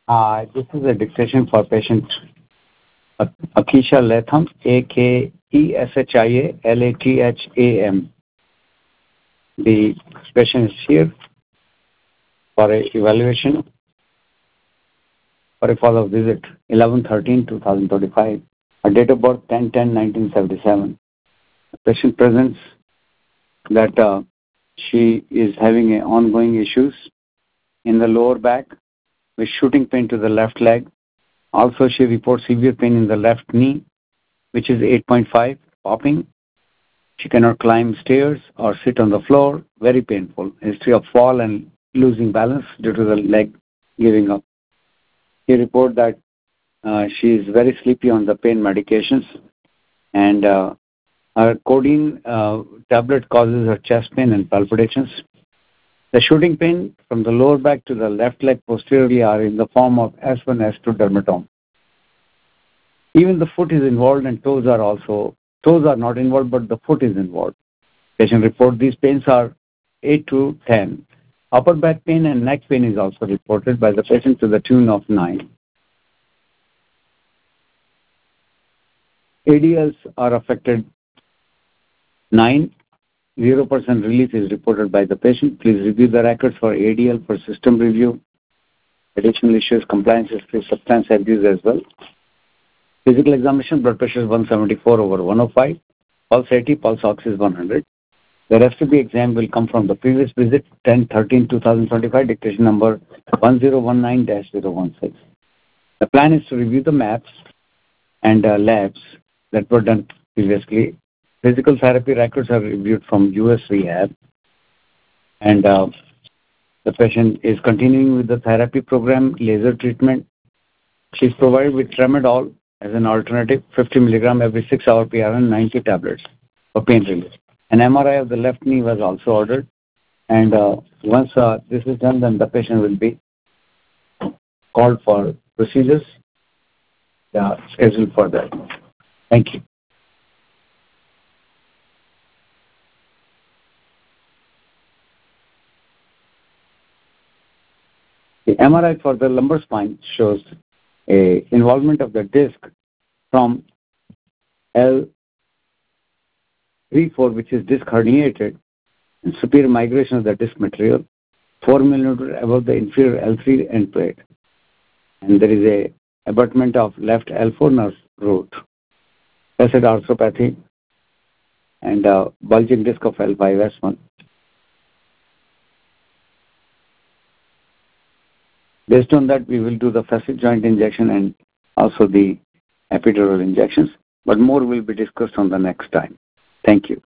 This is a dictation for patient Akisha Latham, Akeshia Latham. The patient is here for a evaluation for a follow-up visit, 11/13/2025. Her date of birth, 10/10/1977. The patient presents that she is having ongoing issues in the lower back with shooting pain to the left leg. Also, she reports severe pain in the left knee, which is 8.5, popping. She cannot climb stairs or sit on the floor. Very painful. History of fall and losing balance due to the leg giving up. She reports that she is very sleepy on the pain medications, and her codeine tablet causes her chest pain and palpitations. The shooting pain from the lower back to the left leg posteriorly are in the form of S1, S2 dermatome. Even the foot is involved and toes are not involved, but the foot is involved. Patient report these pains are 8 to 10. Upper back pain and neck pain is also reported by the patient to the tune of 9. ADLs are affected 9. 0% relief is reported by the patient. Please review the records for ADL for system review. Additional issues, compliance history, substance abuse as well. Physical examination, blood pressure is 174/105. Pulse 80, pulse ox is 100. The rest of the exam will come from the previous visit, 10/13/2025, dictation number 1019-016. The plan is to review the maps and labs that were done previously. Physical therapy records are reviewed from US rehab, and the patient is continuing with the therapy program, laser treatment. She is provided with tramadol as an alternative, 50 milligram every 6 hour PRN, 90 tablets for pain relief. An MRI of the left knee was also ordered, and once this is done, then the patient will be called for procedures scheduled for that. Thank you. The MRI for the lumbar spine shows a involvement of the disc from L34, which is disc herniated, and superior migration of the disc material 4 millimeter above the inferior L3 end plate. And there is a abutment of left L4 nerve root, facet arthropathy, and bulging disc of L5S1. Based on that, we will do the facet joint injection and also the epidural injections, but more will be discussed on the next time. Thank you.